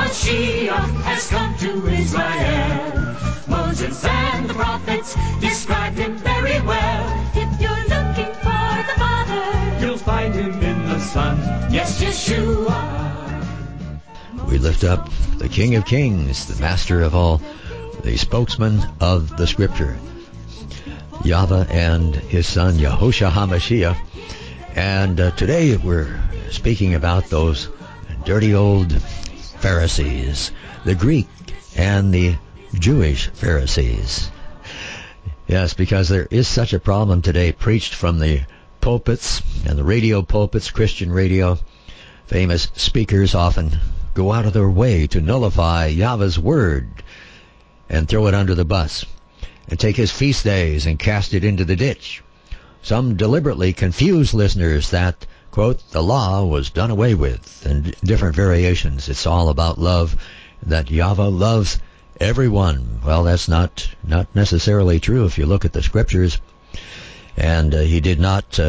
Mashiach has come to Israel. Moses and the prophets described him very well. If you're looking for the Father, You'll find him in the Son. Yes, Yeshua. We lift up the King of Kings, the Master of all, the spokesman of the Scripture, Yahweh and his Son, Yahushua HaMashiach. And today we're speaking about those dirty old Pharisees, the Greek and the Jewish Pharisees. Yes, because there is such a problem today preached from the pulpits and the radio pulpits, Christian radio. Famous speakers often go out of their way to nullify Yahweh's word and throw it under the bus, and take his feast days and cast it into the ditch. Some deliberately confuse listeners that, quote, the law was done away with, and different variations. It's all about love, that Yahweh loves everyone. Well, that's not necessarily true if you look at the scriptures. And he didn't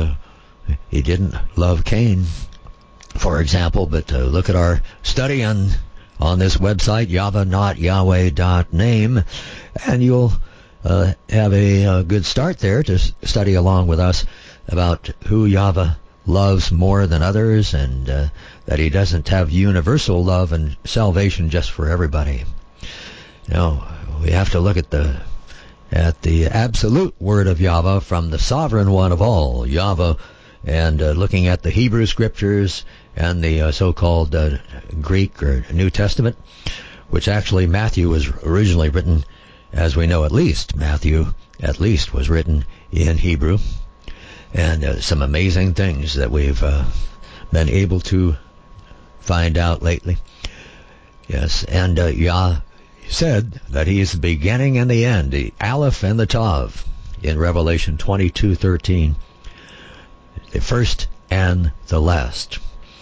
love Cain, for example, but look at our study on this website, YahwehNotYahweh.name, and you'll have a good start there to study along with us about who Yahweh loves more than others, and that he doesn't have universal love and salvation just for everybody. No, we have to look at the absolute word of Yahweh from the sovereign one of all, Yahweh, and looking at the Hebrew scriptures and the so-called Greek or New Testament, which actually Matthew was originally written, as we know, Matthew was written in Hebrew. And some amazing things that we've been able to find out lately. Yes, and Yah said that he is the beginning and the end, the Aleph and the Tav, in Revelation 22:13, the first and the last.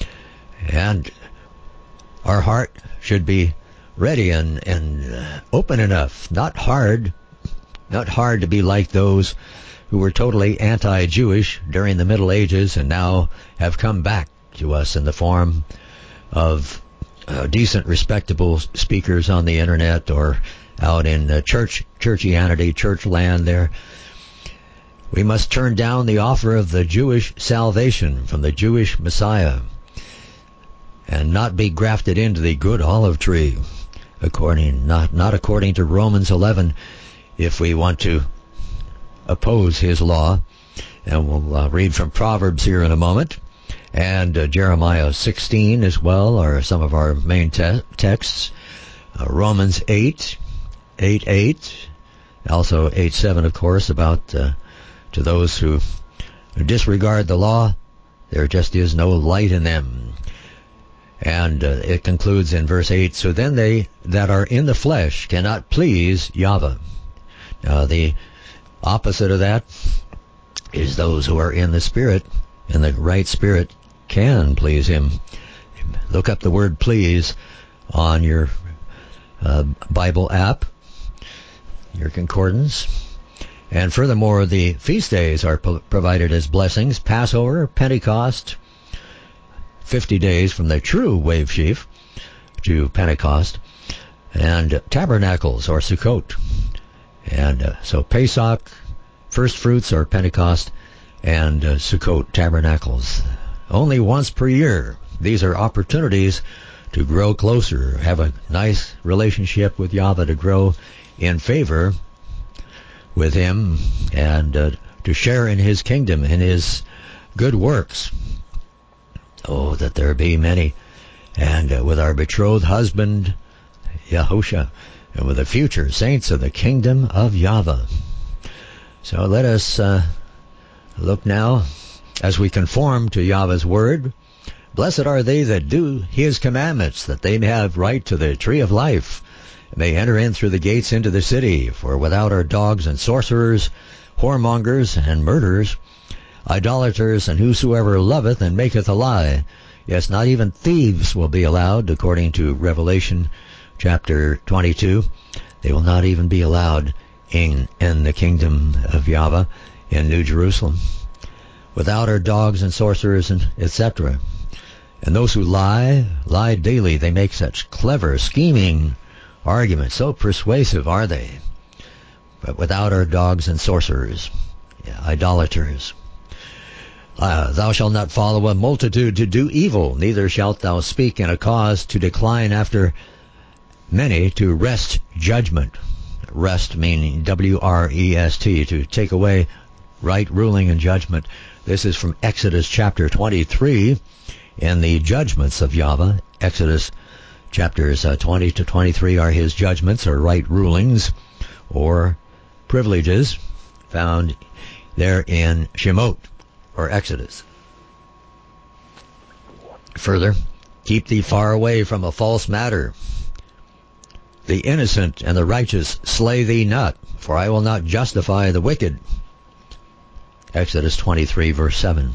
And our heart should be ready and open enough, not hard to be like those who were totally anti-Jewish during the Middle Ages and now have come back to us in the form of decent, respectable speakers on the internet or out in churchianity, church land there. We must turn down the offer of the Jewish salvation from the Jewish Messiah and not be grafted into the good olive tree, not according to Romans 11, if we want to oppose his law. And we'll read from Proverbs here in a moment, and Jeremiah 16 as well are some of our main texts. Romans 8:8, also 8:7, of course, about to those who disregard the law, there just is no light in them. And it concludes in verse 8, so then they that are in the flesh cannot please Yahweh. Now the opposite of that is those who are in the Spirit, and the right Spirit can please him. Look up the word please on your Bible app, your concordance. And furthermore, the feast days are provided as blessings: Passover, Pentecost, 50 days from the true wave sheaf to Pentecost, and tabernacles or Sukkot. And so Pesach, first fruits are Pentecost, and Sukkot, tabernacles. Only once per year. These are opportunities to grow closer, have a nice relationship with Yahweh, to grow in favor with him, and to share in his kingdom, in his good works. Oh, that there be many. And with our betrothed husband, Yahushua, and with the future saints of the kingdom of Yahweh. So let us look now as we conform to Yahweh's word. Blessed are they that do his commandments, that they may have right to the tree of life, and may enter in through the gates into the city. For without are dogs and sorcerers, whoremongers and murderers, idolaters, and whosoever loveth and maketh a lie. Yes, not even thieves will be allowed, according to Revelation chapter 22. They will not even be allowed in the kingdom of Yahweh in New Jerusalem. Without are dogs and sorcerers, and etc. And those who lie daily. They make such clever, scheming arguments. So persuasive are they. But without are dogs and sorcerers, idolaters. Thou shalt not follow a multitude to do evil, neither shalt thou speak in a cause to decline after many to wrest judgment. Wrest meaning W-R-E-S-T, to take away right ruling and judgment. This is from Exodus chapter 23 in the judgments of Yahweh. Exodus chapters 20 to 23 are his judgments or right rulings or privileges found there in Shemot or Exodus. Further, keep thee far away from a false matter. The innocent and the righteous slay thee not, for I will not justify the wicked. Exodus 23 verse 7.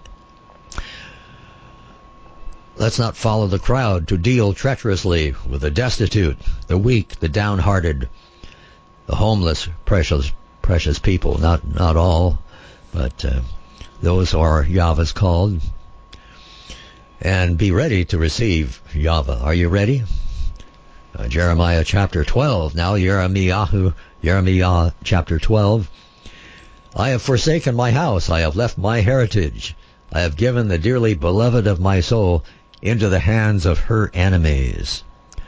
Let's not follow the crowd to deal treacherously with the destitute, the weak, the downhearted, the homeless, precious people. Not all, but those who are Yahweh's called. And be ready to receive Yahweh. Are you ready? Jeremiah chapter 12. Now Jeremiah chapter 12. I have forsaken my house. I have left my heritage. I have given the dearly beloved of my soul into the hands of her enemies.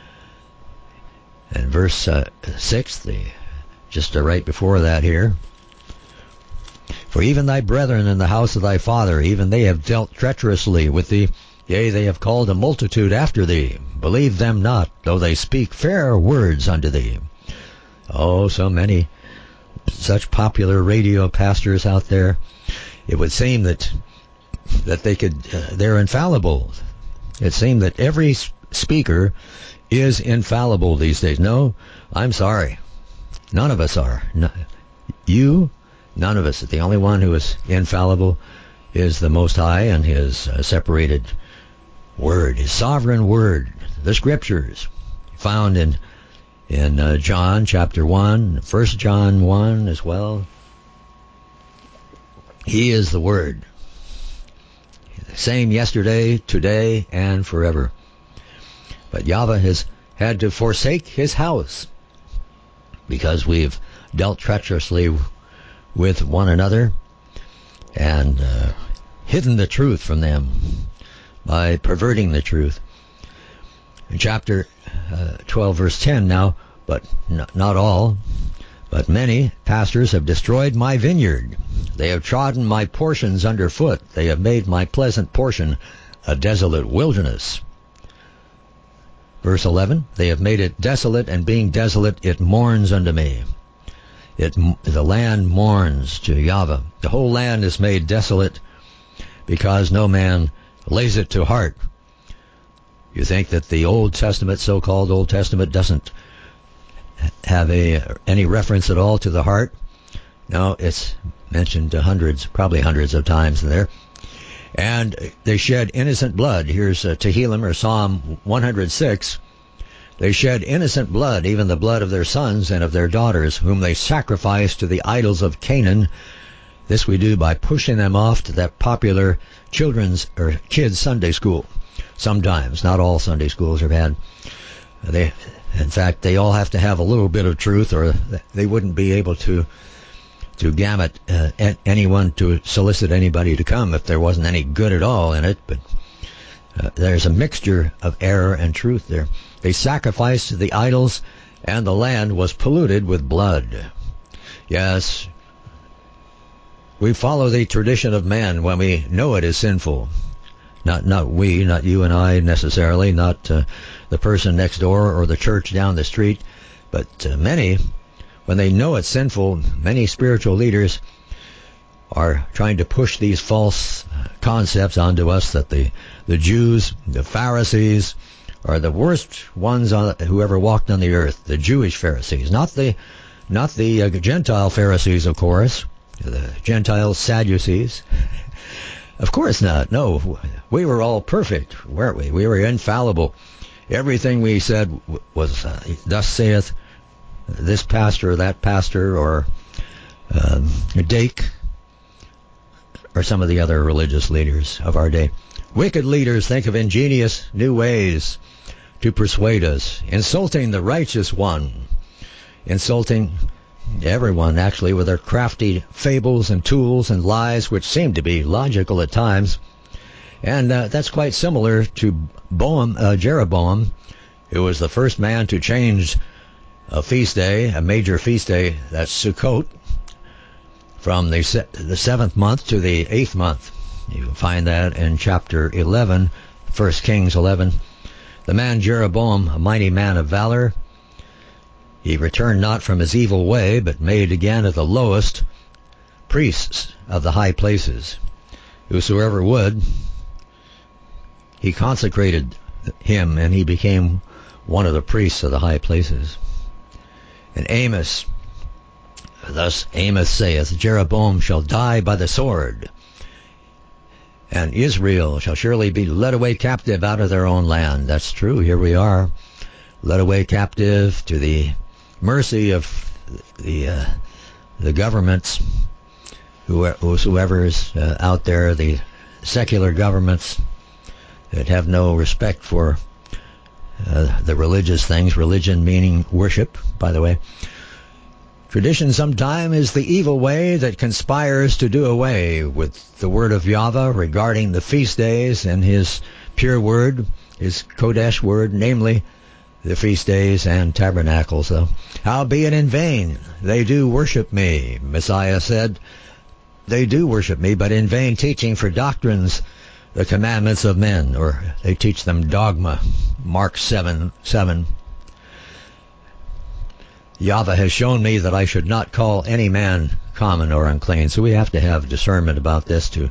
And verse 6, just right before that here. For even thy brethren in the house of thy father, even they have dealt treacherously with thee. Yea, they have called a multitude after thee. Believe them not, though they speak fair words unto thee. Oh, so many such popular radio pastors out there. It would seem that they're infallible. It seemed that every speaker is infallible these days. No, I'm sorry. None of us are. No, none of us. The only one who is infallible is the Most High and his separated Word, his sovereign Word, the Scriptures, found in John chapter 1, 1 John 1 as well. He is the Word. Same yesterday, today, and forever. But Yahweh has had to forsake his house because we've dealt treacherously with one another and hidden the truth from them by perverting the truth. In chapter 12 verse 10 now, but not all, but many pastors have destroyed my vineyard. They have trodden my portions underfoot. They have made my pleasant portion a desolate wilderness. Verse 11, they have made it desolate, and being desolate, it mourns unto me. The land mourns to Yahweh. The whole land is made desolate because no man lays it to heart. You think that the Old Testament, so-called Old Testament, doesn't have any reference at all to the heart? No, it's mentioned probably hundreds of times there. And they shed innocent blood. Here's Tehillim or Psalm 106. They shed innocent blood, even the blood of their sons and of their daughters, whom they sacrificed to the idols of Canaan. This we do by pushing them off to that popular children's or kids' Sunday school. Sometimes, not all Sunday schools are bad. In fact, they all have to have a little bit of truth, or they wouldn't be able to gamut anyone, to solicit anybody to come if there wasn't any good at all in it. But there's a mixture of error and truth there. They sacrificed to the idols, and the land was polluted with blood. Yes, we follow the tradition of man when we know it is sinful. Not you and I necessarily, not the person next door or the church down the street, but many, when they know it's sinful, many spiritual leaders are trying to push these false concepts onto us that the Jews, the Pharisees, are the worst ones who ever walked on the earth. The Jewish Pharisees, not the Gentile Pharisees, of course, the Gentile Sadducees. Of course not. No, we were all perfect, weren't we? We were infallible. Everything we said was, thus saith this pastor or that pastor, or Dake, or some of the other religious leaders of our day. Wicked leaders think of ingenious new ways to persuade us, insulting the righteous one, insulting everyone actually with their crafty fables and tools and lies which seem to be logical at times. And that's quite similar to Jeroboam, who was the first man to change a feast day, a major feast day, that's Sukkot, from the 7th month to the 8th month. You can find that in chapter 11, 1 Kings 11. The man Jeroboam, a mighty man of valor, he returned not from his evil way, but made again of the lowest priests of the high places. Whosoever would, he consecrated him, and he became one of the priests of the high places. And Amos, thus Amos saith, Jeroboam shall die by the sword, and Israel shall surely be led away captive out of their own land. That's true. Here we are, led away captive to the mercy of the governments, whoever is out there, the secular governments that have no respect for the religious things, religion meaning worship, by the way. Tradition sometime is the evil way that conspires to do away with the word of Yahweh regarding the feast days and his pure word, his Kodesh word, namely the feast days and tabernacles. Howbeit in vain they do worship me, Messiah said. They do worship me, but in vain, teaching for doctrines the commandments of men, or they teach them dogma. Mark 7:7. Yahweh has shown me that I should not call any man common or unclean. So we have to have discernment about this to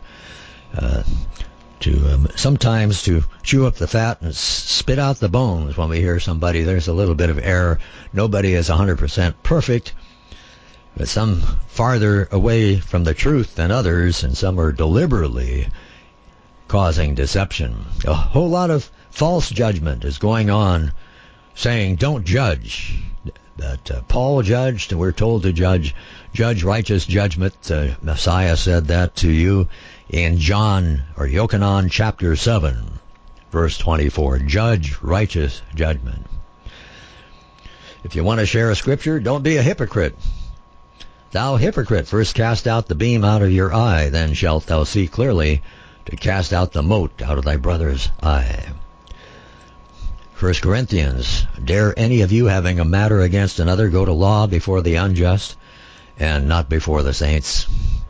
sometimes to chew up the fat and spit out the bones when we hear somebody. There's a little bit of error. Nobody is 100% perfect, but some farther away from the truth than others, and some are deliberately causing deception. A whole lot of false judgment is going on, saying don't judge. That Paul judged, and we're told to judge righteous judgment. Messiah said that to you in John or Yochanan chapter 7, verse 24. Judge righteous judgment. If you want to share a scripture, don't be a hypocrite. Thou hypocrite, first cast out the beam out of your eye, then shalt thou see clearly to cast out the mote out of thy brother's eye. 1 Corinthians, dare any of you having a matter against another go to law before the unjust and not before the saints?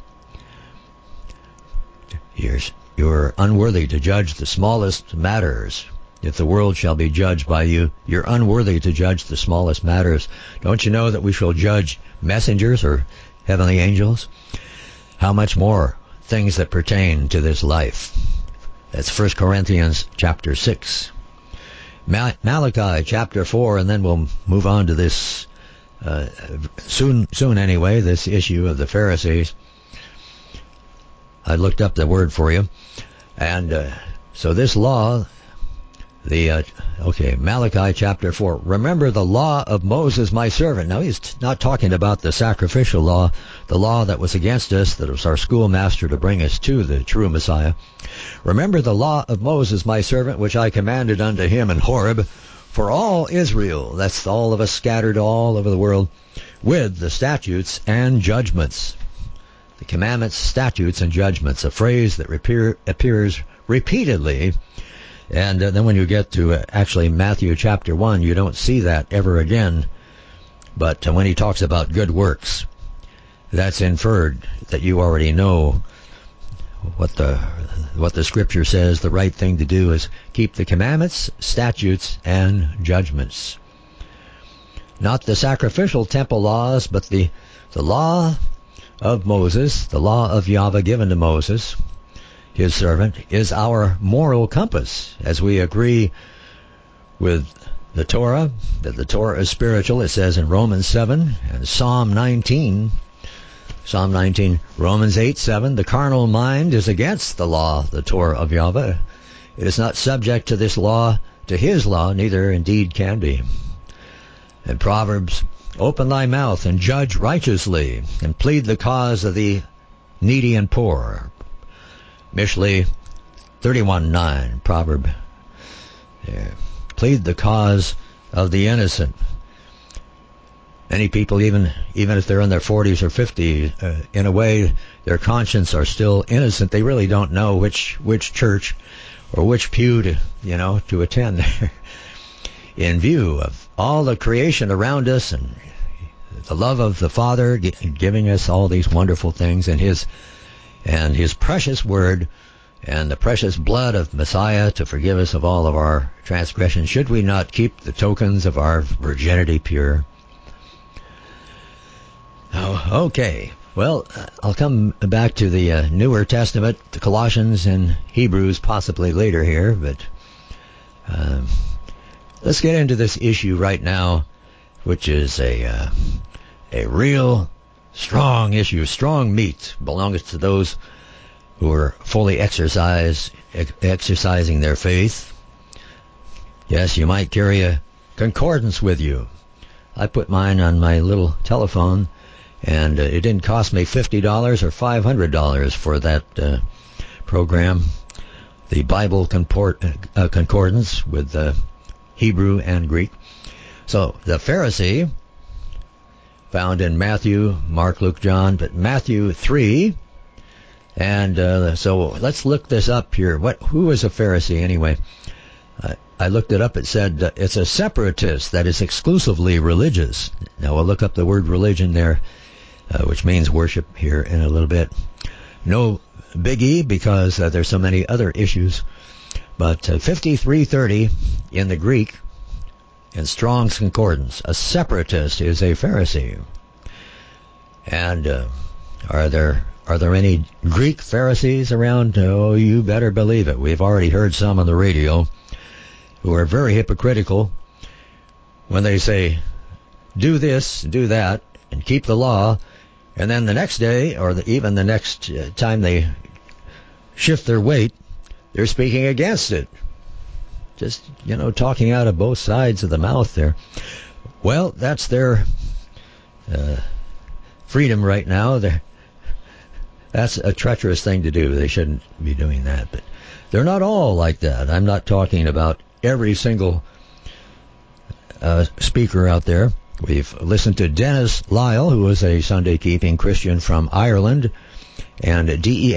You're unworthy to judge the smallest matters. If the world shall be judged by you, you're unworthy to judge the smallest matters. Don't you know that we shall judge messengers or heavenly angels? How much more things that pertain to this life? That's 1 Corinthians chapter 6. Malachi chapter 4, and then we'll move on to this soon anyway, this issue of the Pharisees. I looked up the word for you. And so this law, Malachi chapter 4. Remember the law of Moses, my servant. Now he's not talking about the sacrificial law, the law that was against us, that was our schoolmaster to bring us to the true Messiah. Remember the law of Moses, my servant, which I commanded unto him in Horeb, for all Israel, that's all of us scattered all over the world, with the statutes and judgments. The commandments, statutes, and judgments, a phrase that appears repeatedly. And then when you get to actually Matthew chapter 1, you don't see that ever again. But when he talks about good works, that's inferred that you already know what the scripture says. The right thing to do is keep the commandments, statutes, and judgments. Not the sacrificial temple laws, but the law of Moses, the law of Yahweh given to Moses, his servant, is our moral compass. As we agree with the Torah, that the Torah is spiritual, it says in Romans 7 and Psalm 19, Romans 8:7, the carnal mind is against the law, the Torah of Yahweh. It is not subject to this law, to his law, neither indeed can be. In Proverbs, open thy mouth and judge righteously, and plead the cause of the needy and poor. Mishlei 31:9, proverb. Yeah. Plead the cause of the innocent. Many people, even if they're in their 40s or 50s, in a way, their conscience are still innocent. They really don't know which church or which pew to attend. In view of all the creation around us and the love of the Father giving us all these wonderful things, and His precious Word and the precious blood of Messiah to forgive us of all of our transgressions, should we not keep the tokens of our virginity pure? Oh, okay. Well, I'll come back to the Newer Testament, the Colossians and Hebrews, possibly later here, but let's get into this issue right now, which is a real strong issue, strong meat, belongs to those who are fully exercising their faith. Yes, you might carry a concordance with you. I put mine on my little telephone, and it didn't cost me $50 or $500 for that program, the Bible concordance with Hebrew and Greek. So the Pharisee, found in Matthew, Mark, Luke, John, but Matthew 3. And so let's look this up here. Who is a Pharisee anyway? I looked it up. It said it's a separatist that is exclusively religious. Now we'll look up the word religion there, which means worship here in a little bit. No biggie because there's so many other issues. But 5330 in the Greek, in Strong's Concordance, a separatist is a Pharisee. And are there any Greek Pharisees around? Oh, you better believe it. We've already heard some on the radio who are very hypocritical when they say, do this, do that, and keep the law, and then the next day, or even the next time they shift their weight, they're speaking against it. Just, talking out of both sides of the mouth there. Well, that's their freedom right now. That's a treacherous thing to do. They shouldn't be doing that. But they're not all like that. I'm not talking about every single speaker out there. We've listened to Dennis Lyle, who is a Sunday-keeping Christian from Ireland, and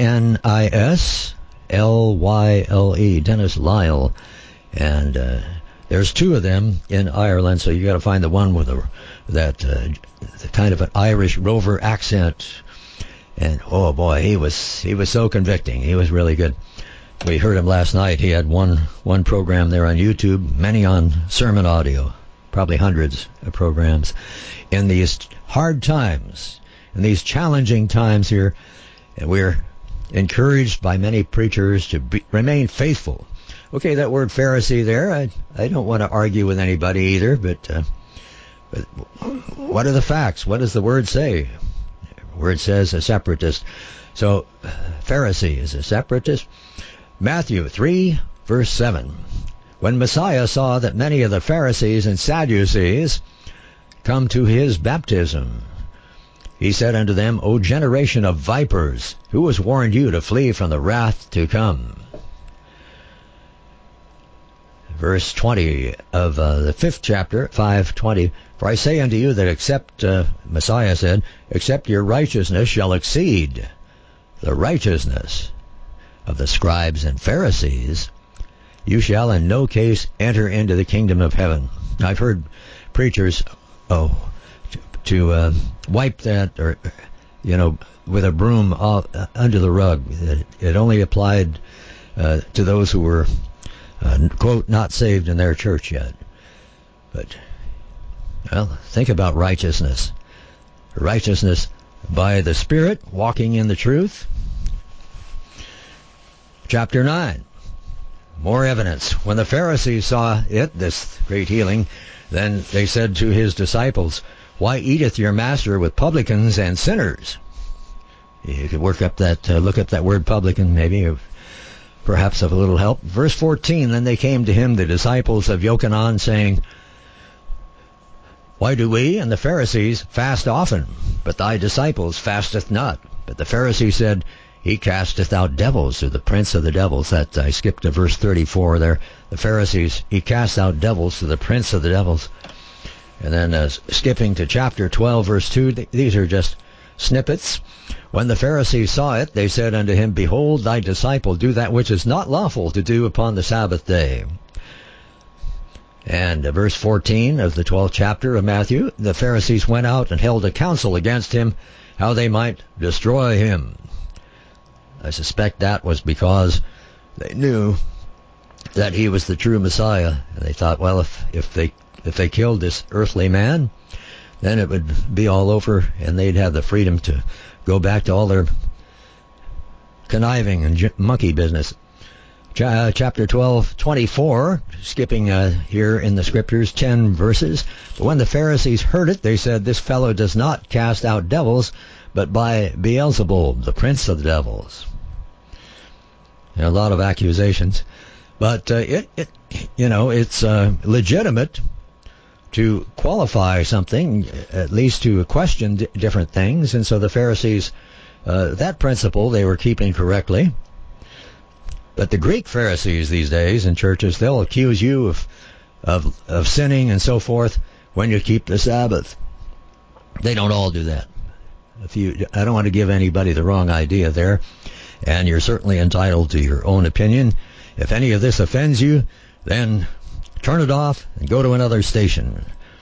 DenisLyle, Dennis Lyle. And there's two of them in Ireland, so you got to find the one with that kind of an Irish rover accent. And oh boy, he was so convicting. He was really good. We heard him last night. He had one program there on YouTube, many on sermon audio, probably hundreds of programs. In these hard times, in these challenging times here, and we're encouraged by many preachers to remain faithful. Okay, that word Pharisee there, I don't want to argue with anybody either, but what are the facts? What does the word say? The word says a separatist. So, Pharisee is a separatist. Matthew 3, verse 7. When Messiah saw that many of the Pharisees and Sadducees come to his baptism, he said unto them, O generation of vipers, who has warned you to flee from the wrath to come? Verse 20 of the 5th chapter, 5:20. For I say unto you that except, Messiah said, except your righteousness shall exceed the righteousness of the scribes and Pharisees, you shall in no case enter into the kingdom of heaven. I've heard preachers, to wipe that, or, with a broom under the rug. It only applied to those who were quote, not saved in their church yet. But, well, think about righteousness. Righteousness by the Spirit, walking in the truth. Chapter 9. More evidence. When the Pharisees saw it, this great healing, then they said to his disciples, Why eateth your master with publicans and sinners? You could look up that word publican, maybe, perhaps of a little help. Verse 14, Then they came to him, the disciples of Yochanan, saying, Why do we and the Pharisees fast often, but thy disciples fasteth not? But the Pharisee said, he casteth out devils, or the prince of the devils. That I skipped to verse 34 there. The Pharisees, he cast out devils to the prince of the devils. And then skipping to chapter 12, verse 2, these are just snippets. When the Pharisees saw it, they said unto him, Behold, thy disciple do that which is not lawful to do upon the Sabbath day. And verse 14 of the 12th chapter of Matthew, the Pharisees went out and held a council against him, how they might destroy him. I suspect that was because they knew that he was the true Messiah. And they thought, well, if they killed this earthly man, then it would be all over, and they'd have the freedom to go back to all their conniving and monkey business. Chapter 12, 24, skipping here in the scriptures, 10 verses. But when the Pharisees heard it, they said, This fellow does not cast out devils, but by Beelzebul, the prince of the devils. And a lot of accusations. But it's legitimate to qualify something, at least to question different things. And so the Pharisees, that principle they were keeping correctly. But the Greek Pharisees these days in churches, they'll accuse you of sinning and so forth when you keep the Sabbath. They don't all do that. I don't want to give anybody the wrong idea there, and you're certainly entitled to your own opinion. If any of this offends you, then turn it off and go to another station.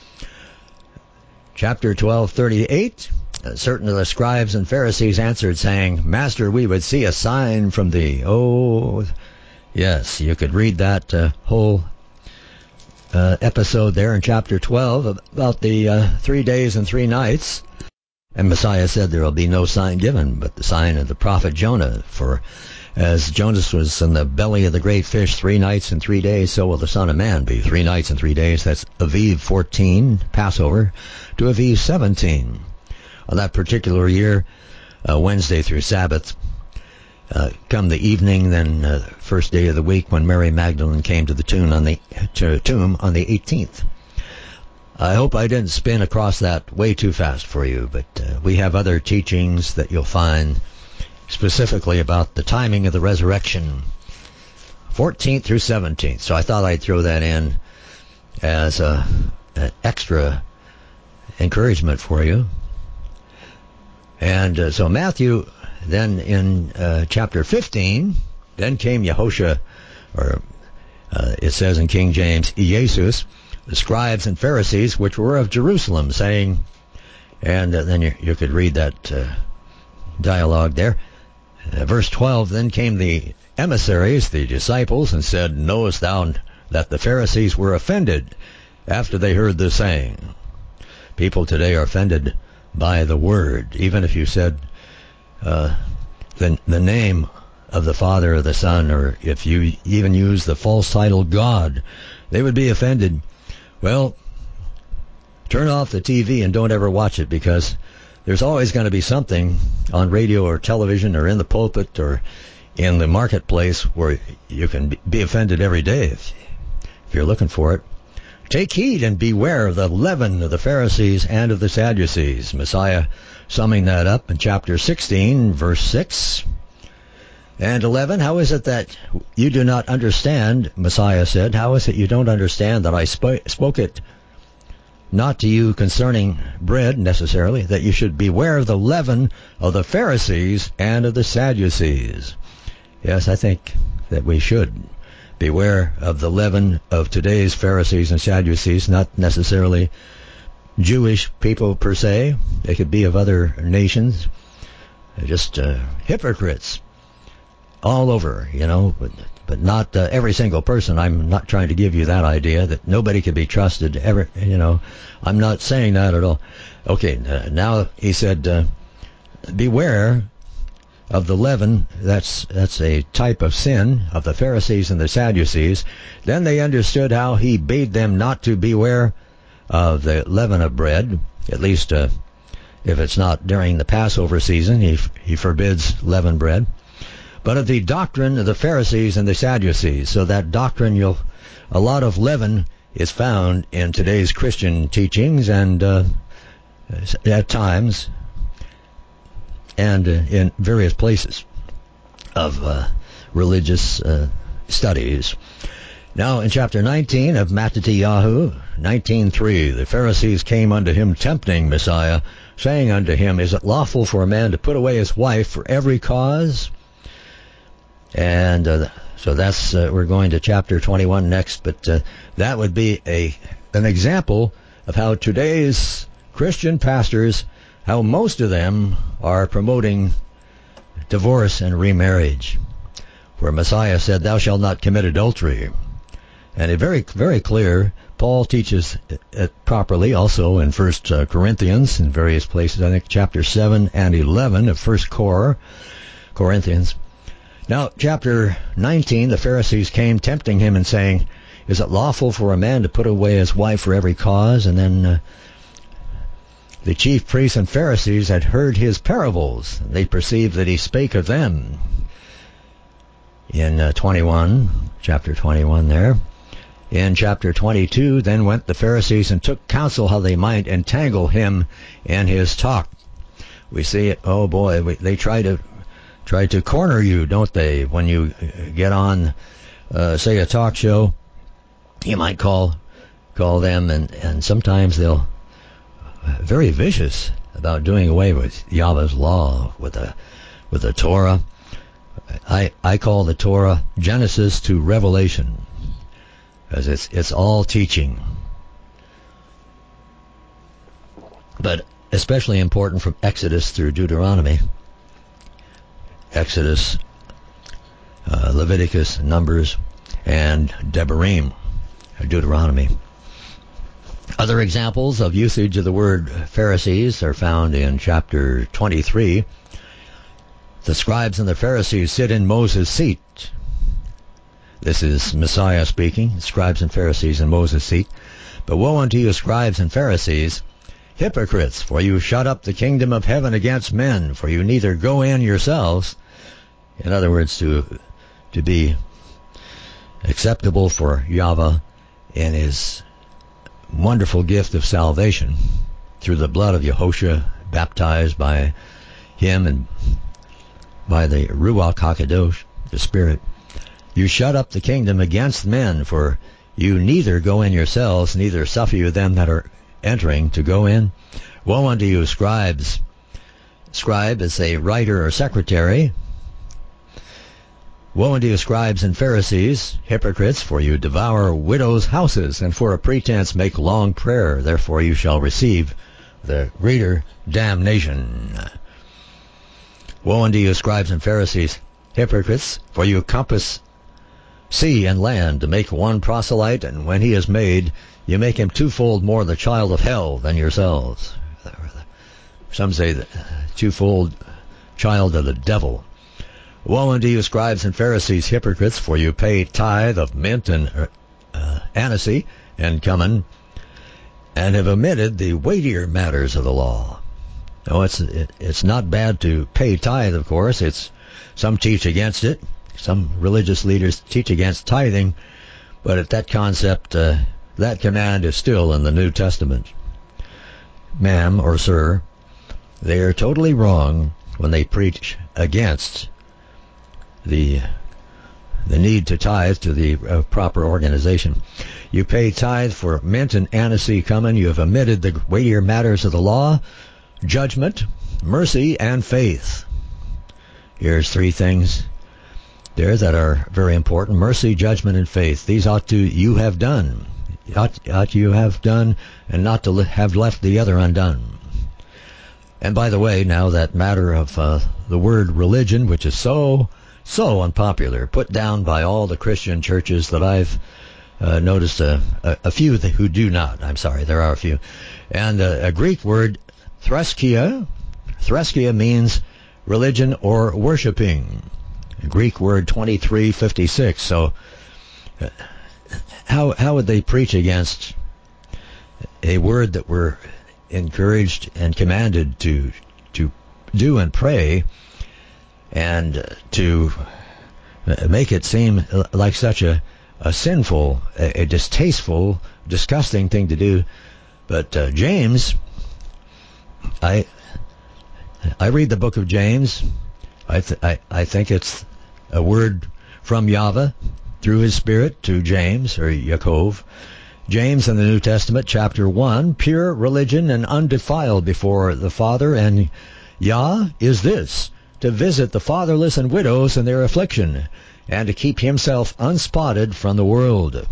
Chapter 12:38. Certain of the scribes and Pharisees answered, saying, Master, we would see a sign from thee. Oh, yes, you could read that whole episode there in chapter 12 about the 3 days and 3 nights. And Messiah said there will be no sign given but the sign of the prophet Jonah. For as Jonas was in the belly of the great fish 3 nights and 3 days, so will the Son of Man be 3 nights and 3 days. That's Aviv 14, Passover, to Aviv 17. On that particular year, Wednesday through Sabbath, come the evening, then first day of the week when Mary Magdalene came to the tomb on the 18th. I hope I didn't spin across that way too fast for you, but we have other teachings that you'll find specifically about the timing of the resurrection, 14th through 17th. So I thought I'd throw that in as an extra encouragement for you. And so Matthew, then in chapter 15, then came Yehoshua, or it says in King James, Jesus, the scribes and Pharisees, which were of Jerusalem, saying, and then you could read that dialogue there. Verse 12, then came the emissaries, the disciples, and said, Knowest thou that the Pharisees were offended after they heard the saying? People today are offended by the word. Even if you said the name of the Father or the Son, or if you even use the false title God, they would be offended. Well, turn off the TV and don't ever watch it, because there's always going to be something on radio or television or in the pulpit or in the marketplace where you can be offended every day if you're looking for it. Take heed and beware of the leaven of the Pharisees and of the Sadducees. Messiah summing that up in chapter 16, verse 6 and 11. How is it that you do not understand, Messiah said, how is it you don't understand that I spoke it not to you concerning bread necessarily, that you should beware of the leaven of the Pharisees and of the Sadducees? Yes, I think that we should beware of the leaven of today's Pharisees and Sadducees, not necessarily Jewish people per se. They could be of other nations. They're just hypocrites all over, but not every single person. I'm not trying to give you that idea that nobody can be trusted ever, I'm not saying that at all. Okay, now he said, beware of the leaven. That's a type of sin of the Pharisees and the Sadducees. Then they understood how he bade them not to beware of the leaven of bread, at least if it's not during the Passover season. He forbids leavened bread. But of the doctrine of the Pharisees and the Sadducees. So that doctrine, a lot of leaven is found in today's Christian teachings, and at times, and in various places. of religious studies. Now in chapter 19 of Mattathiyahu 19:3, the Pharisees came unto him tempting Messiah, saying unto him, Is it lawful for a man to put away his wife for every cause? And so that's we're going to chapter 21 next, but that would be an example of how today's Christian pastors, how most of them are promoting divorce and remarriage, where Messiah said, Thou shalt not commit adultery. And it very, very clear, Paul teaches it properly also in 1 Corinthians, in various places, I think chapter 7 and 11 of 1 Corinthians. Now, chapter 19, the Pharisees came tempting him and saying, Is it lawful for a man to put away his wife for every cause? And then the chief priests and Pharisees had heard his parables. They perceived that he spake of them. In chapter 21 there. In chapter 22, then went the Pharisees and took counsel how they might entangle him in his talk. We see it, oh boy, they try to corner you, don't they? When you get on, say, a talk show, you might call them, and sometimes they'll very vicious about doing away with Yahweh's law, with the Torah. I call the Torah Genesis to Revelation, because it's all teaching. But especially important from Exodus through Deuteronomy. Exodus, Leviticus, Numbers, and Devarim, Deuteronomy. Other examples of usage of the word Pharisees are found in chapter 23. The scribes and the Pharisees sit in Moses' seat. This is Messiah speaking, scribes and Pharisees in Moses' seat. But woe unto you, scribes and Pharisees, hypocrites, for you shut up the kingdom of heaven against men, for you neither go in yourselves, in other words, to be acceptable for Yahweh in his wonderful gift of salvation through the blood of Yehoshua, baptized by him and by the Ruach HaKadosh, the Spirit. You shut up the kingdom against men, for you neither go in yourselves, neither suffer you them that are entering to go in. Woe unto you, scribes. Scribe is a writer or secretary. Woe unto you, scribes and Pharisees, hypocrites, for you devour widows' houses, and for a pretense make long prayer. Therefore you shall receive the greater damnation. Woe unto you, scribes and Pharisees, hypocrites, for you compass sea and land to make one proselyte, and when he is made, you make him twofold more the child of hell than yourselves. Some say that twofold child of the devil. Woe unto you, scribes and Pharisees, hypocrites, for you pay tithe of mint and aniseed and cumin, and have omitted the weightier matters of the law. No, it's not bad to pay tithe, of course. Some teach against it. Some religious leaders teach against tithing, but at that concept, that command is still in the New Testament. Ma'am or sir, they are totally wrong when they preach against the need to tithe to the proper organization. You pay tithe for mint and aniseed cumin. You have omitted the weightier matters of the law, judgment, mercy, and faith. Here's three things there that are very important: mercy, judgment, and faith. These ought you have done, ought you have done, and not to have left the other undone. And by the way, now that matter of the word religion, which is so unpopular, put down by all the Christian churches that I've noticed, a few who do not. I'm sorry, there are a few. And a Greek word, threskia. Threskia means religion or worshiping. A Greek word 2356. So how would they preach against a word that we're encouraged and commanded to do and pray, and to make it seem like such a sinful, a distasteful, disgusting thing to do? But James, I read the book of James. I think it's a word from Yahweh through his Spirit to James, or Yaakov. James in the New Testament, chapter 1, pure religion and undefiled before the Father and Yah is this, to visit the fatherless and widows in their affliction, and to keep himself unspotted from the world.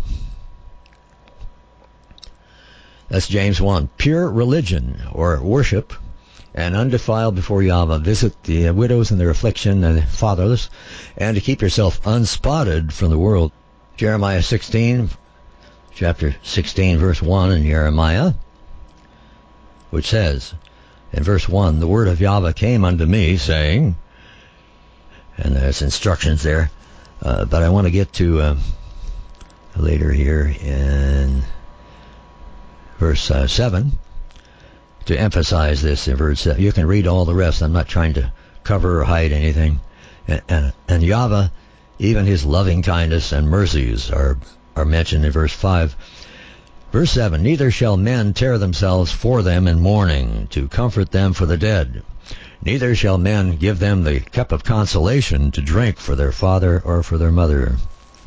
That's James 1. Pure religion, or worship, and undefiled before Yahweh. Visit the widows in their affliction and the fatherless, and to keep yourself unspotted from the world. Jeremiah 16, chapter 16, verse 1 in Jeremiah, which says, in verse 1, the word of Yahweh came unto me, saying, and there's instructions there, but I want to get to later here in verse 7, to emphasize this in verse 7. You can read all the rest. I'm not trying to cover or hide anything. And Yahweh, even his loving kindness and mercies are mentioned in verse 5. Verse 7, neither shall men tear themselves for them in mourning, to comfort them for the dead. Neither shall men give them the cup of consolation to drink for their father or for their mother.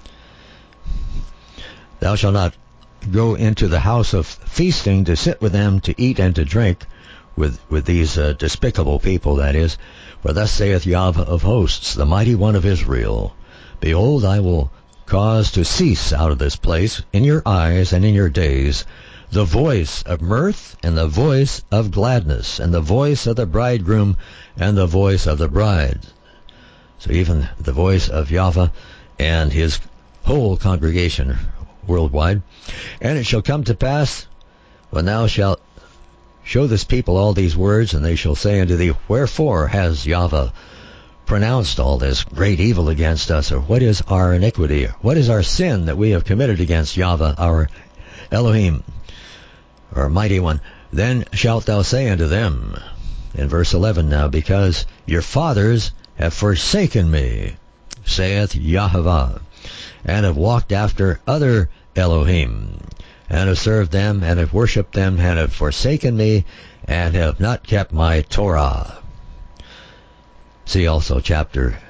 Thou shalt not go into the house of feasting to sit with them to eat and to drink, with these despicable people, that is. For thus saith Yahweh of hosts, the mighty one of Israel, behold, I will cause to cease out of this place, in your eyes and in your days, the voice of mirth and the voice of gladness, and the voice of the bridegroom and the voice of the bride. So even the voice of Yahweh and his whole congregation worldwide. And it shall come to pass, when thou shalt show this people all these words, and they shall say unto thee, wherefore has Yahweh pronounced all this great evil against us? Or what is our iniquity? What is our sin that we have committed against Yahweh, our Elohim, our mighty one? Then shalt thou say unto them, in verse 11 now, because your fathers have forsaken me, saith Yahweh, and have walked after other Elohim, and have served them, and have worshipped them, and have forsaken me, and have not kept my Torah. See also chapter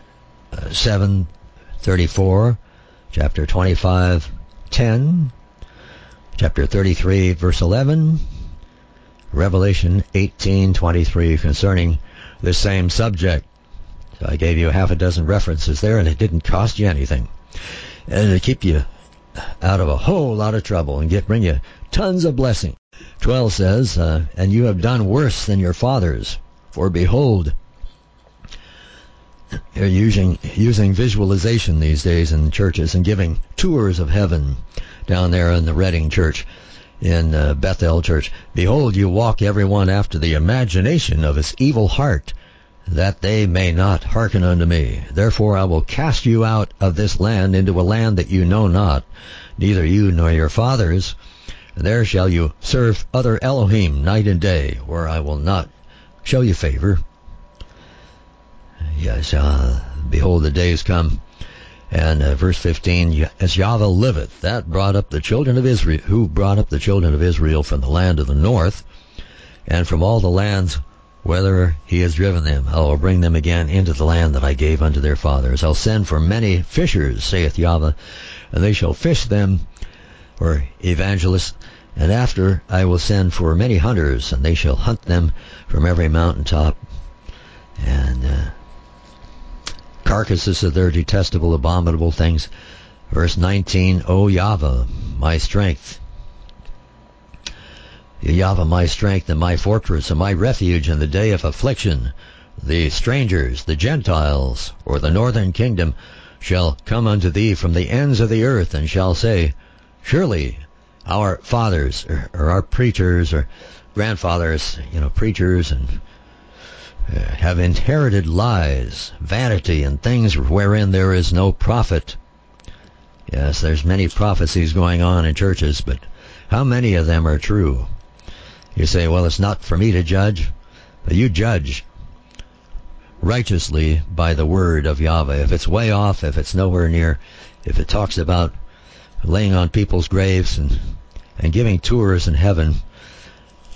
7:34, chapter 25:10, chapter 33, verse 11, Revelation 18:23 concerning the same subject. So I gave you half a dozen references there, and it didn't cost you anything. And to keep you out of a whole lot of trouble and bring you tons of blessing. 12 says, and you have done worse than your fathers, for behold, they're using visualization these days in churches and giving tours of heaven down there in the Reading Church, in Bethel Church. Behold, you walk every one after the imagination of his evil heart, that they may not hearken unto me. Therefore I will cast you out of this land into a land that you know not, neither you nor your fathers. There shall you serve other Elohim night and day, where I will not show you favor. Yes, behold, the days come. And verse 15, as Yahweh liveth, that brought up the children of Israel, who brought up the children of Israel from the land of the north, and from all the lands whither he has driven them. I will bring them again into the land that I gave unto their fathers. I'll send for many fishers, saith Yahweh, and they shall fish them, or evangelists, and after I will send for many hunters, and they shall hunt them from every mountaintop, and carcasses of their detestable, abominable things. Verse 19, O Yahweh, my strength. Yahweh, my strength and my fortress and my refuge in the day of affliction. The strangers, the Gentiles, or the northern kingdom, shall come unto thee from the ends of the earth, and shall say, surely our fathers, or our preachers, or grandfathers, preachers, and have inherited lies, vanity, and things wherein there is no profit. Yes, there's many prophecies going on in churches, but how many of them are true? You say, well, it's not for me to judge. But you judge righteously by the word of Yahweh. If it's way off, if it's nowhere near, if it talks about laying on people's graves and giving tours in heaven,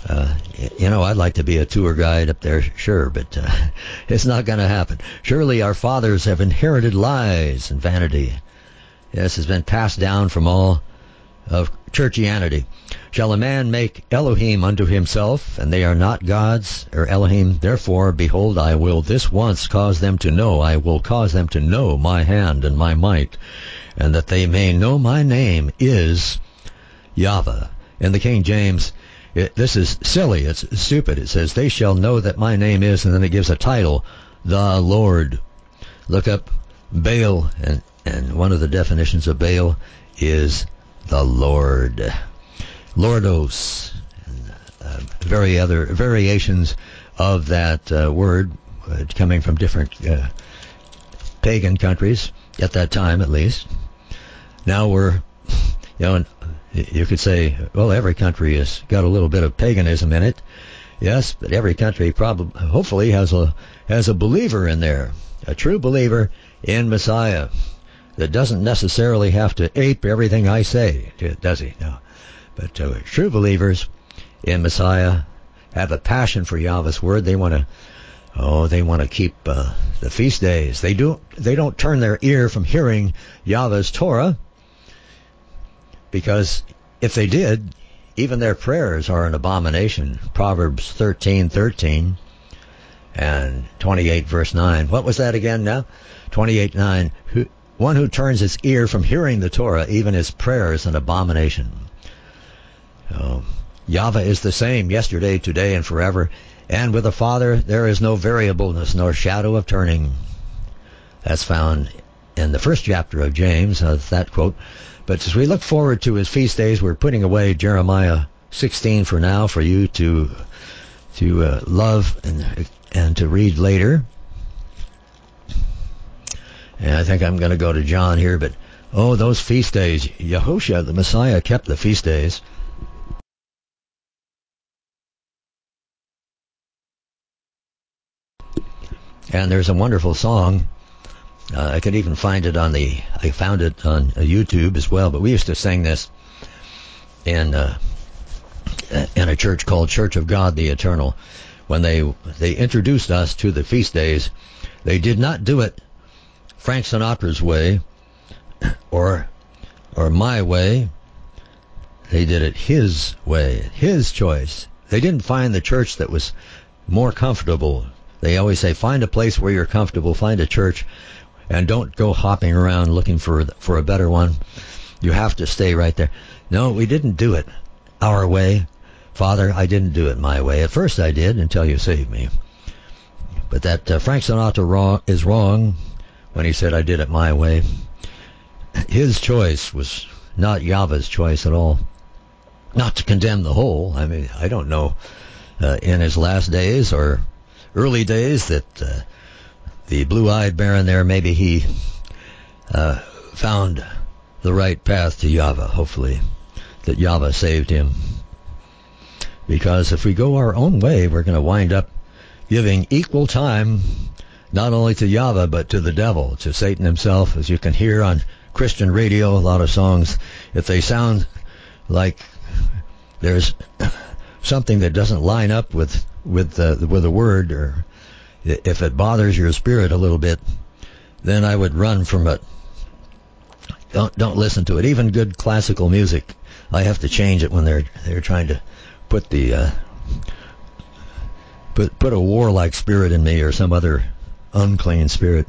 I'd like to be a tour guide up there, sure, but it's not going to happen. Surely our fathers have inherited lies and vanity. This has been passed down from all of churchianity. Shall a man make Elohim unto himself, and they are not gods, or Elohim? Therefore, behold, I will this once cause them to know, I will cause them to know my hand and my might, and that they may know my name is Yahweh. In the King James, this is silly, it's stupid. It says, they shall know that my name is, and then it gives a title, the Lord. Look up Baal, and one of the definitions of Baal is the Lord. Lordos, and other variations of that word coming from different pagan countries, at that time at least. Now we're, you could say, well, every country has got a little bit of paganism in it. Yes, but every country hopefully has a believer in there, a true believer in Messiah that doesn't necessarily have to ape everything I say, does he? No. But true believers in Messiah have a passion for Yahweh's word. They want to keep the feast days. They don't turn their ear from hearing Yahweh's Torah, because if they did, even their prayers are an abomination. Proverbs 13:13 and 28 verse 9. What was that again now? 28:9. One who turns his ear from hearing the Torah, even his prayer is an abomination. Yahweh is the same yesterday, today, and forever. And with the Father there is no variableness nor shadow of turning. That's found in the first chapter of James, that quote. But as we look forward to his feast days, we're putting away Jeremiah 16 for now for you to love and to read later. And I think I'm going to go to John here, but those feast days. Yahushua, the Messiah, kept the feast days. And there's a wonderful song. I could even find it I found it on YouTube as well, but we used to sing this in a church called Church of God the Eternal. When they introduced us to the feast days, they did not do it Frank Sinatra's way or my way. They did it his way, his choice. They didn't find the church that was more comfortable. They always say, find a place where you're comfortable, find a church, and don't go hopping around looking for a better one. You have to stay right there. No, we didn't do it our way. Father, I didn't do it my way. At first I did, until you saved me. But that Frank Sinatra is wrong when he said I did it my way. His choice was not Yahweh's choice at all. Not to condemn the whole. I mean, I don't know in his last days or early days that the blue-eyed baron there, maybe he found the right path to Yahweh, hopefully, that Yahweh saved him. Because if we go our own way, we're going to wind up giving equal time not only to Yahweh but to the devil, to Satan himself. As you can hear on Christian radio, a lot of songs, if they sound like there's something that doesn't line up with the word, or if it bothers your spirit a little bit, then I would run from it. Don't listen to it. Even good classical music, I have to change it when they're trying to put put a warlike spirit in me or some other unclean spirit.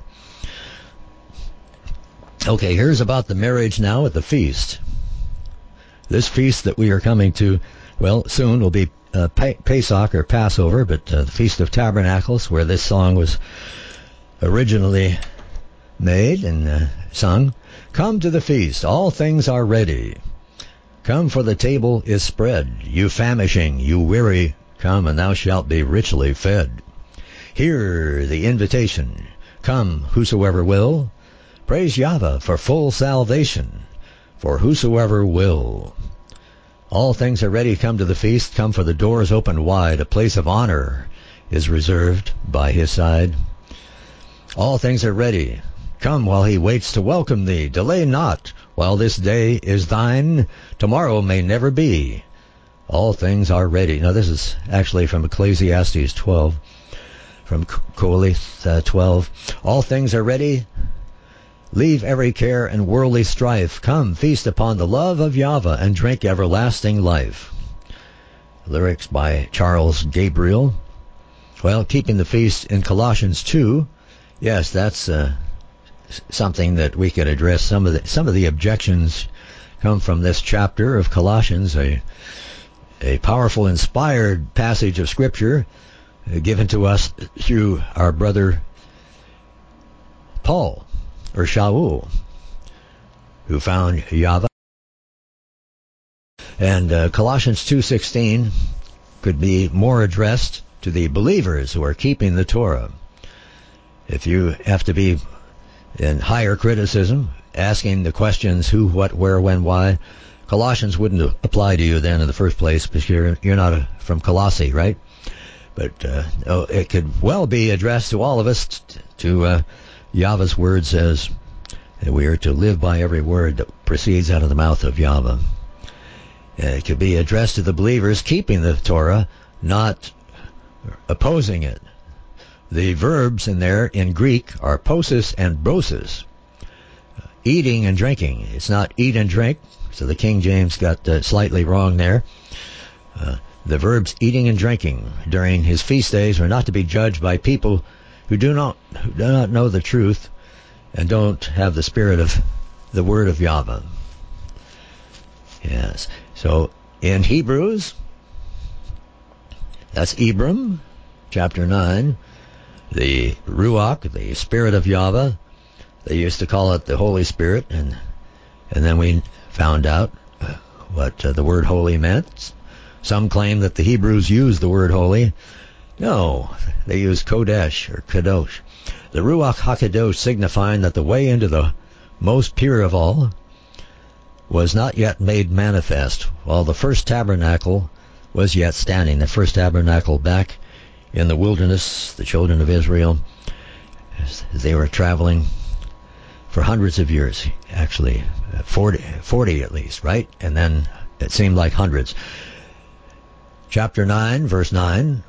Okay, here's about the marriage now at the feast. This feast that we are coming to, well, soon will be Pesach or Passover, but the Feast of Tabernacles, where this song was originally made and sung. Come to the feast, all things are ready. Come, for the table is spread. You famishing, you weary, come, and thou shalt be richly fed. Hear the invitation. Come, whosoever will. Praise Yahweh for full salvation, for whosoever will. All things are ready. Come to the feast. Come, for the door is opened wide. A place of honor is reserved by his side. All things are ready. Come while he waits to welcome thee. Delay not while this day is thine. Tomorrow may never be. All things are ready. Now this is actually from Ecclesiastes 12, from Koheleth 12. All things are ready. Leave every care and worldly strife. Come, feast upon the love of Yahweh and drink everlasting life. Lyrics by Charles Gabriel. Well, keeping the feast in Colossians 2, yes, that's something that we could address. Some of the objections come from this chapter of Colossians, a powerful, inspired passage of Scripture given to us through our brother Paul, or Shaul, who found Yahweh. And Colossians 2:16 could be more addressed to the believers who are keeping the Torah. If you have to be in higher criticism, asking the questions who, what, where, when, why, Colossians wouldn't apply to you then in the first place because you're not from Colossae, right? But it could well be addressed to all of us, to Yahweh's word says that we are to live by every word that proceeds out of the mouth of Yahweh. It could be addressed to the believers keeping the Torah, not opposing it. The verbs in there in Greek are posis and brosis. Eating and drinking. It's not eat and drink, so the King James got slightly wrong there. The verbs eating and drinking during his feast days are not to be judged by people who do not know the truth and don't have the spirit of the word of Yahweh. Yes. So in Hebrews, that's Ibram, chapter 9, the Ruach, the Spirit of Yahweh. They used to call it the Holy Spirit, and then we found out what the word holy meant. Some claim that the Hebrews used the word holy. No, they used Kodesh or Kadosh. The Ruach HaKadosh signifying that the way into the most pure of all was not yet made manifest, while the first tabernacle was yet standing. The first tabernacle back in the wilderness, the children of Israel, as they were traveling for hundreds of years, actually, 40 at least, right? And then it seemed like hundreds. Chapter 9, verse 9,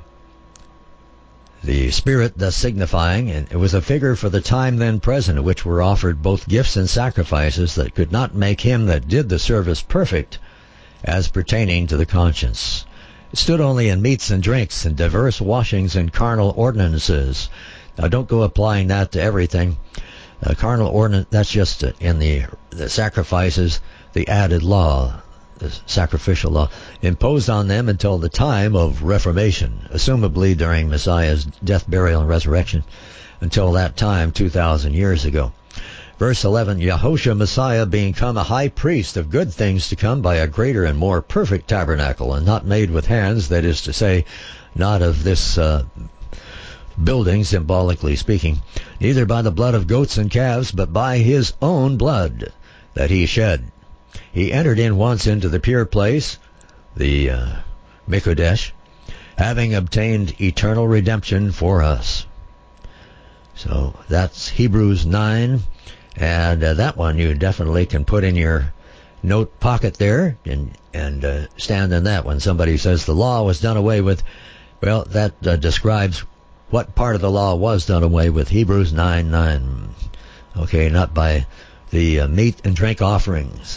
the Spirit thus signifying, and it was a figure for the time then present, at which were offered both gifts and sacrifices that could not make him that did the service perfect, as pertaining to the conscience. It stood only in meats and drinks, and diverse washings and carnal ordinances. Now don't go applying that to everything. Carnal ordinance, that's just in the sacrifices, the added law, the sacrificial law, imposed on them until the time of Reformation, assumably during Messiah's death, burial, and resurrection, until that time 2,000 years ago. Verse 11, Yahushua Messiah being come a high priest of good things to come by a greater and more perfect tabernacle, and not made with hands, that is to say, not of this building, symbolically speaking, neither by the blood of goats and calves, but by his own blood that he shed. He entered in once into the pure place, the Mikodesh, having obtained eternal redemption for us. So that's Hebrews 9, and that one you definitely can put in your note pocket there and stand in that when somebody says the law was done away with. Well, that describes what part of the law was done away with. Hebrews 9:9. Okay, not by the meat and drink offerings.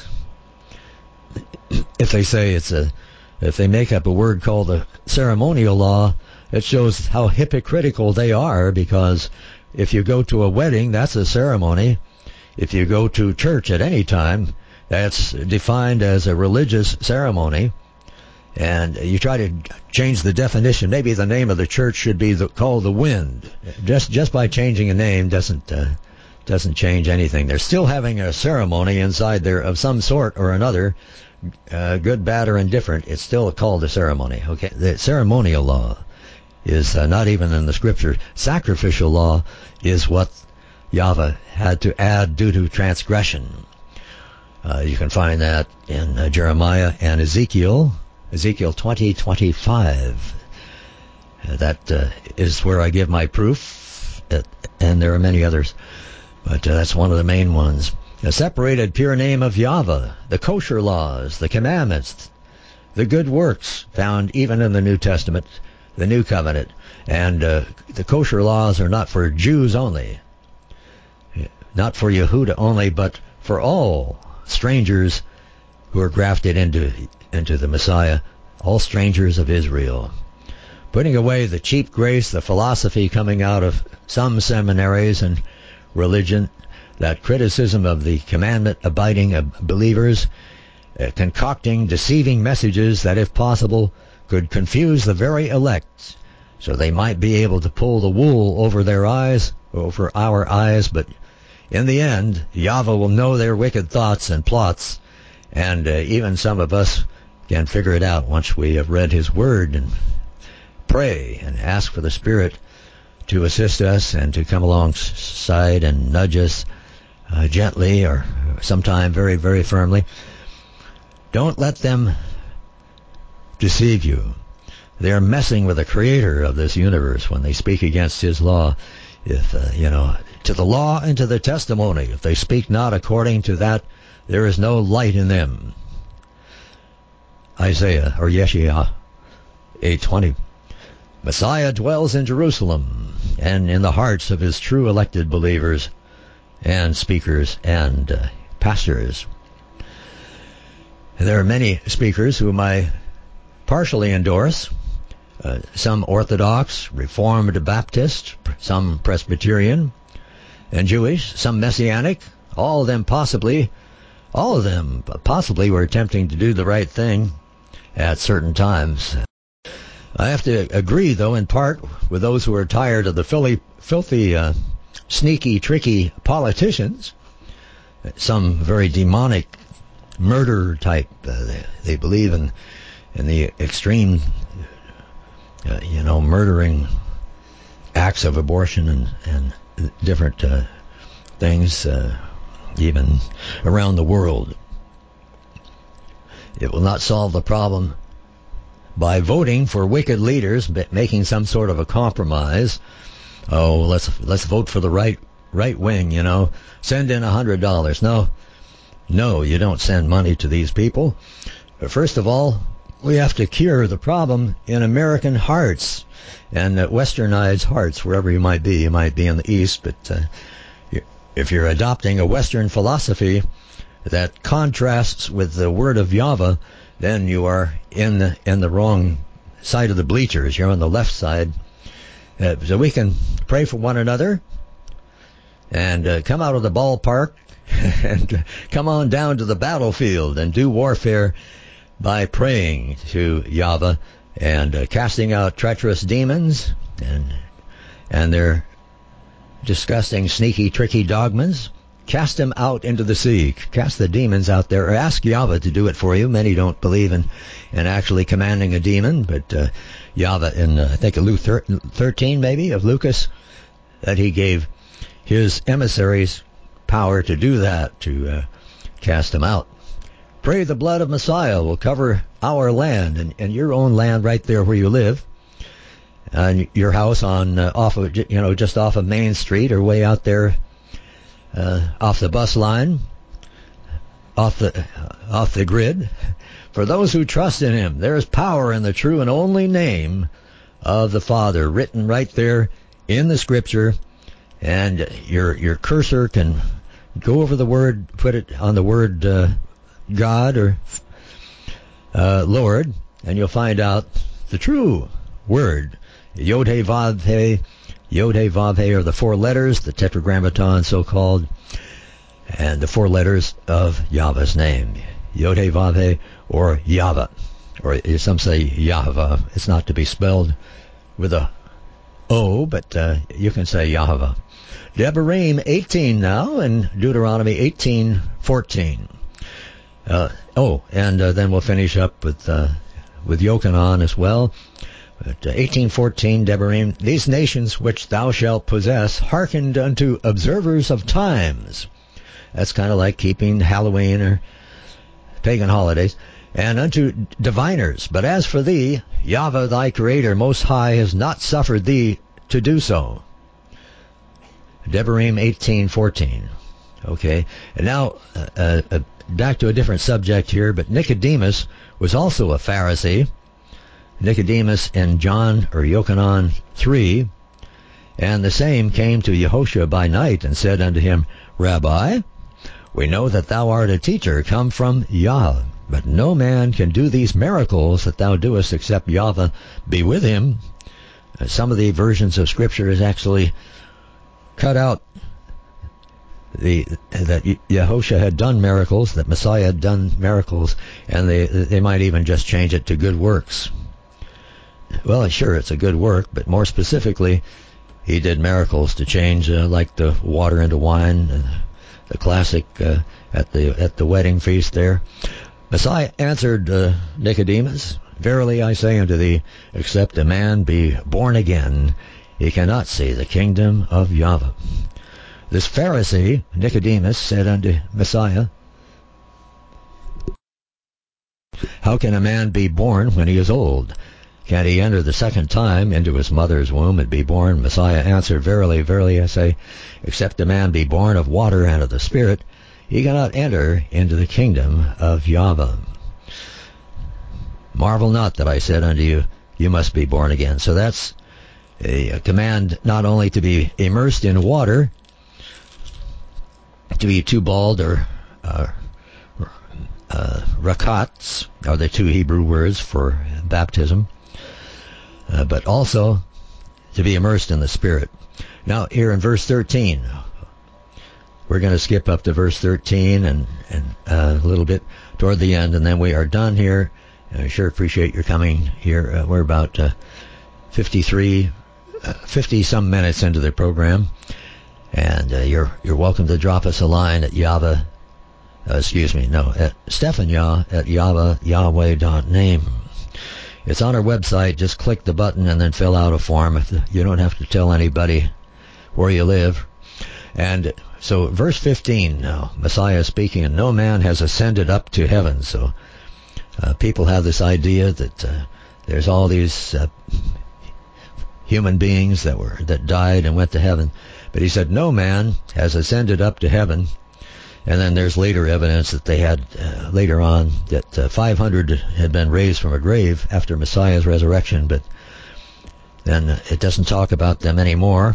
If they say if they make up a word called the ceremonial law, it shows how hypocritical they are, because if you go to a wedding, that's a ceremony. If you go to church at any time, that's defined as a religious ceremony. And you try to change the definition. Maybe the name of the church should be called the Wind. Just by changing a name doesn't change anything. They're still having a ceremony inside there of some sort or another, good, bad, or indifferent. It's still called a ceremony. Okay, the ceremonial law is not even in the Scripture. Sacrificial law is what Yahweh had to add due to transgression. You can find that in Jeremiah and Ezekiel 20:25. That is where I give my proof, and there are many others, but that's one of the main ones. The separated pure name of Yahweh, the kosher laws, the commandments, the good works found even in the New Testament, the New Covenant. And the kosher laws are not for Jews only, not for Yehuda only, but for all strangers who are grafted into the Messiah, all strangers of Israel. Putting away the cheap grace, the philosophy coming out of some seminaries and religion, that criticism of the commandment-abiding believers, concocting deceiving messages that, if possible, could confuse the very elect, so they might be able to pull the wool over their eyes, over our eyes, but in the end, Yahweh will know their wicked thoughts and plots, and even some of us can figure it out once we have read His Word and pray and ask for the Spirit to assist us and to come alongside and nudge us gently or sometime very, very firmly. Don't let them deceive you. They are messing with the Creator of this universe when they speak against His law. If, to the law and to the testimony, if they speak not according to that, there is no light in them. Isaiah, or Yeshua, 8:20. Messiah dwells in Jerusalem and in the hearts of His true elected believers and speakers and pastors. There are many speakers whom I partially endorse, some Orthodox, Reformed Baptist, some Presbyterian and Jewish, some Messianic, all of them possibly were attempting to do the right thing at certain times. I have to agree, though, in part with those who are tired of the filthy, sneaky, tricky politicians, some very demonic murder type. They believe in the extreme, murdering acts of abortion and different things, even around the world. It will not solve the problem by voting for wicked leaders, making some sort of a compromise. Oh, let's vote for the right wing, Send in $100. No, you don't send money to these people. First of all, we have to cure the problem in American hearts and westernized hearts, wherever you might be. You might be in the East, but if you're adopting a Western philosophy that contrasts with the word of Yahweh, then you are in the wrong side of the bleachers. You're on the left side. So we can pray for one another and come out of the ballpark and come on down to the battlefield and do warfare by praying to Yahweh and casting out treacherous demons and their disgusting, sneaky, tricky dogmas. Cast them out into the sea. Cast the demons out there. Or ask Yahweh to do it for you. Many don't believe in actually commanding a demon, but Yahweh in, I think, Luke 13 maybe, of Lucas, that He gave His emissaries power to do that, to cast them out. Pray the blood of Messiah will cover our land and your own land right there where you live, and your house on just off of Main Street or way out there off the bus line, off the grid. For those who trust in Him, there is power in the true and only name of the Father, written right there in the Scripture, and your cursor can go over the word, put it on the word God or Lord, and you'll find out the true word. Yod He Vav He. Yod He Vav He are the four letters, the tetragrammaton so-called, and the four letters of Yahweh's name. Yod He Vav He, or Yahweh, or some say Yahweh. It's not to be spelled with a O, but you can say Yahweh. Devarim 18 now, and Deuteronomy 18:14. And then we'll finish up with Yochanan as well. But 18:14, Devarim, these nations which thou shalt possess hearkened unto observers of times. That's kind of like keeping Halloween or pagan holidays. And unto diviners. But as for thee, Yahweh thy Creator Most High has not suffered thee to do so. Devarim 18:14. Okay, and now back to a different subject here, but Nicodemus was also a Pharisee. Nicodemus in Yochanan 3, and the same came to Yehoshua by night and said unto him, Rabbi, we know that thou art a teacher come from Yah, but no man can do these miracles that thou doest except Yahweh be with him. Some of the versions of Scripture is actually cut out that Yehoshua had done miracles, that Messiah had done miracles, and they might even just change it to good works. Well, sure, it's a good work, but more specifically, he did miracles to change, like the water into wine, the classic at the wedding feast there. Messiah answered Nicodemus, Verily I say unto thee, except a man be born again, he cannot see the kingdom of Yahweh. This Pharisee, Nicodemus, said unto Messiah, How can a man be born when he is old? Can he enter the second time into his mother's womb and be born? Messiah answered, Verily, verily, I say, except a man be born of water and of the Spirit, he cannot enter into the kingdom of Yahweh. Marvel not that I said unto you, you must be born again. So that's a command not only to be immersed in water, to be tubal or rakats are the two Hebrew words for baptism, but also to be immersed in the Spirit. Now, here in verse 13, we're going to skip up to verse 13 and a little bit toward the end, and then we are done here. I sure appreciate your coming here. We're about 50-some minutes into the program, and you're welcome to drop us a line at at stephanyah@yahweh.name. It's on our website. Just click the button and then fill out a form. You don't have to tell anybody where you live. And so verse 15 now, Messiah speaking, and no man has ascended up to heaven. So people have this idea that there's all these human beings that died and went to heaven. But he said no man has ascended up to heaven. And then there's later evidence that they had later on that 500 had been raised from a grave after Messiah's resurrection, but then it doesn't talk about them anymore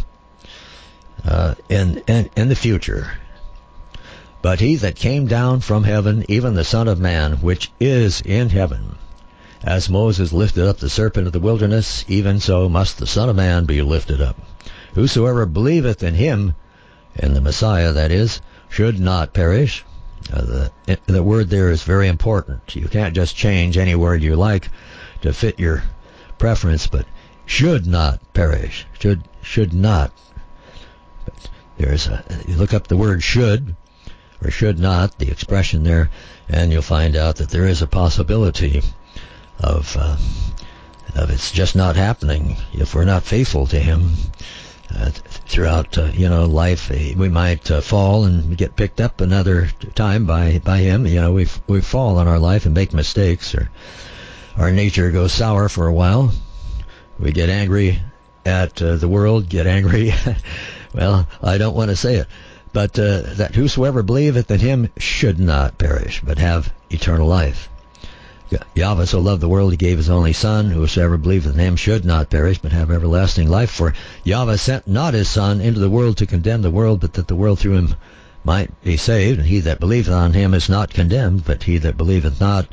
in the future. But he that came down from heaven, even the Son of Man, which is in heaven, as Moses lifted up the serpent of the wilderness, even so must the Son of Man be lifted up. Whosoever believeth in him, in the Messiah that is, should not perish. The word there is very important. You can't just change any word you like to fit your preference, but should not perish. Should not. But you look up the word should or should not, the expression there, and you'll find out that there is a possibility of it's just not happening if we're not faithful to him. Throughout life, we might fall and get picked up another time by him. We fall in our life and make mistakes, or our nature goes sour for a while. We get angry at the world, get angry. Well, I don't want to say it, but that whosoever believeth in him should not perish, but have eternal life. Yahweh so loved the world, he gave his only Son. Whosoever believeth in him should not perish, but have everlasting life. For Yahweh sent not his Son into the world to condemn the world, but that the world through him might be saved. And he that believeth on him is not condemned, but he that believeth not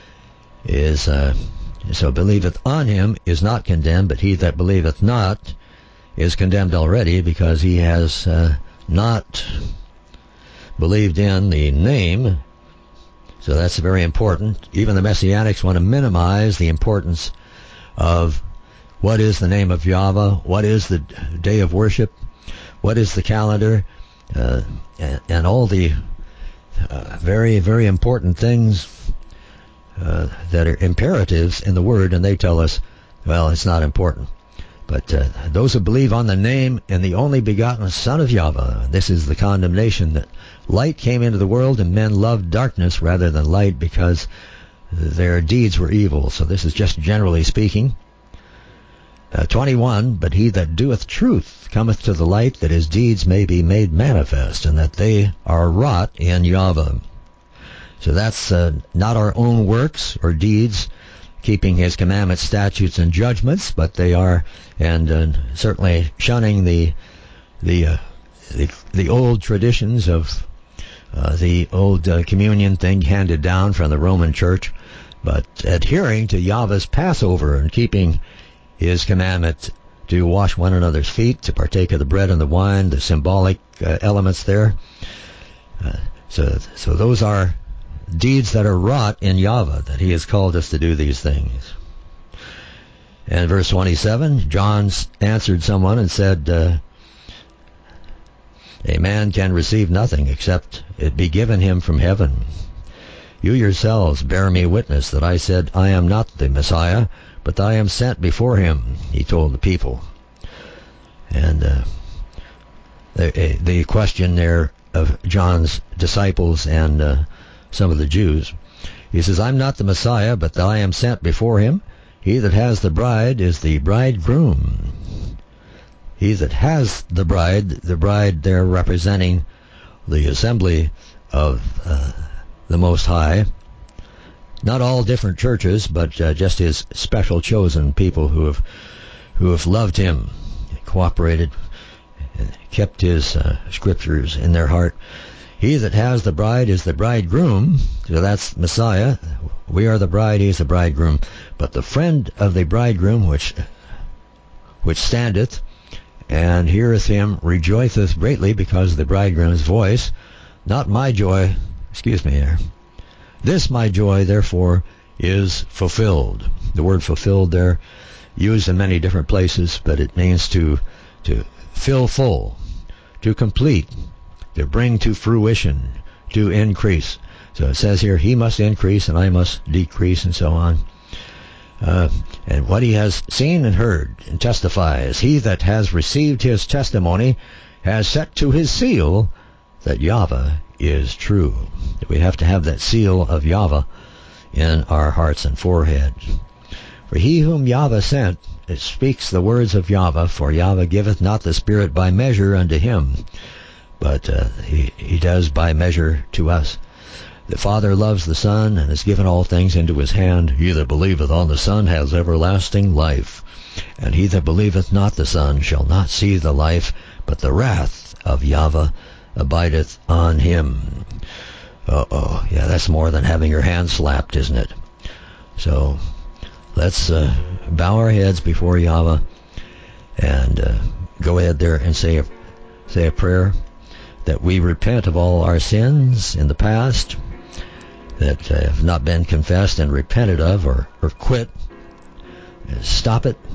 believeth on him is not condemned, but he that believeth not is condemned already, because he has not believed in the name. So that's very important. Even the Messianics want to minimize the importance of what is the name of Yahweh, what is the day of worship, what is the calendar, and all the very, very important things that are imperatives in the Word, and they tell us, well, it's not important. But those who believe on the name and the only begotten Son of Yahweh, this is the condemnation, that light came into the world and men loved darkness rather than light because their deeds were evil. So this is just generally speaking. 21, but he that doeth truth cometh to the light, that his deeds may be made manifest, and that they are wrought in Yahweh. So that's not our own works or deeds, keeping his commandments, statutes, and judgments, but they are, and certainly shunning the old traditions of the old communion thing handed down from the Roman Church, but adhering to Yahweh's Passover and keeping his commandment to wash one another's feet, to partake of the bread and the wine, the symbolic elements there. So those are deeds that are wrought in Yahweh, that he has called us to do these things. And verse 27, John answered someone and said, a man can receive nothing except it be given him from heaven. You yourselves bear me witness that I said, I am not the Messiah, but I am sent before him, he told the people. And the question there of John's disciples and some of the Jews, he says, I'm not the Messiah, but I am sent before him. He that has the bride is the bridegroom. He that has the bride there representing the assembly of the Most High. Not all different churches, but just his special chosen people who have loved him, cooperated, and kept his scriptures in their heart. He that has the bride is the bridegroom, so that's Messiah. We are the bride, he is the bridegroom. But the friend of the bridegroom, which standeth and heareth him, rejoiceth greatly because of the bridegroom's voice. Not my joy, this my joy, therefore, is fulfilled. The word fulfilled there, used in many different places, but it means to fill full, to complete, to bring to fruition, to increase. So it says here, he must increase and I must decrease, and so on. And what he has seen and heard and testifies, he that has received his testimony has set to his seal that Yahweh is true. We have to have that seal of Yahweh in our hearts and foreheads. For he whom Yahweh sent, it speaks the words of Yahweh, for Yahweh giveth not the Spirit by measure unto him, but he does by measure to us. The Father loves the Son, and has given all things into his hand. He that believeth on the Son has everlasting life, and he that believeth not the Son shall not see the life, but the wrath of Yahweh abideth on him. Yeah, that's more than having your hand slapped, isn't it? So let's bow our heads before Yahweh and go ahead there and say a prayer that we repent of all our sins in the past that have not been confessed and repented of, or quit. Stop it,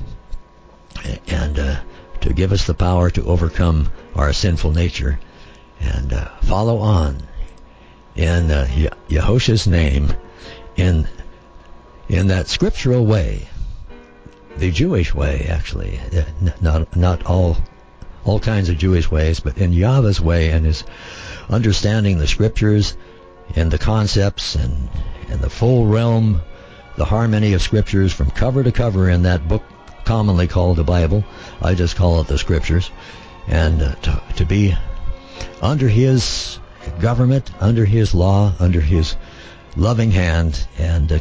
and to give us the power to overcome our sinful nature and follow on in Yahushua's name in that scriptural way, the Jewish way, actually, not all kinds of Jewish ways, but in Yahweh's way, and his understanding the scriptures and the concepts and the full realm, the harmony of scriptures from cover to cover in that book commonly called the Bible. I just call it the scriptures. And to be under his government, under his law, under his loving hand, and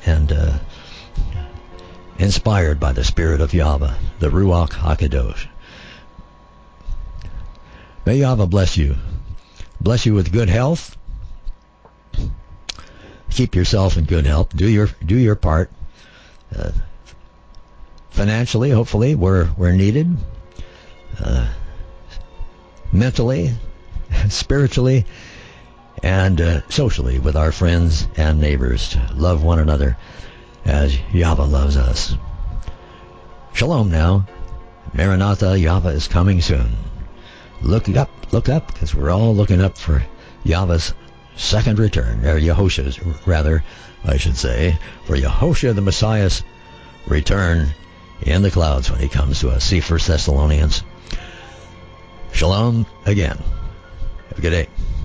inspired by the Spirit of Yahweh, the Ruach HaKadosh. May Yahweh bless you. Bless you with good health. Keep yourself in good health. Do your part. Financially, hopefully, where needed. Mentally, spiritually, and socially with our friends and neighbors. To love one another as Yahweh loves us. Shalom now. Maranatha, Yahweh is coming soon. Look up, because we're all looking up for Yahweh's second return, or Yahushua's, rather, I should say, for Yahushua the Messiah's return in the clouds when he comes to us. See 1 Thessalonians. Shalom again. Have a good day.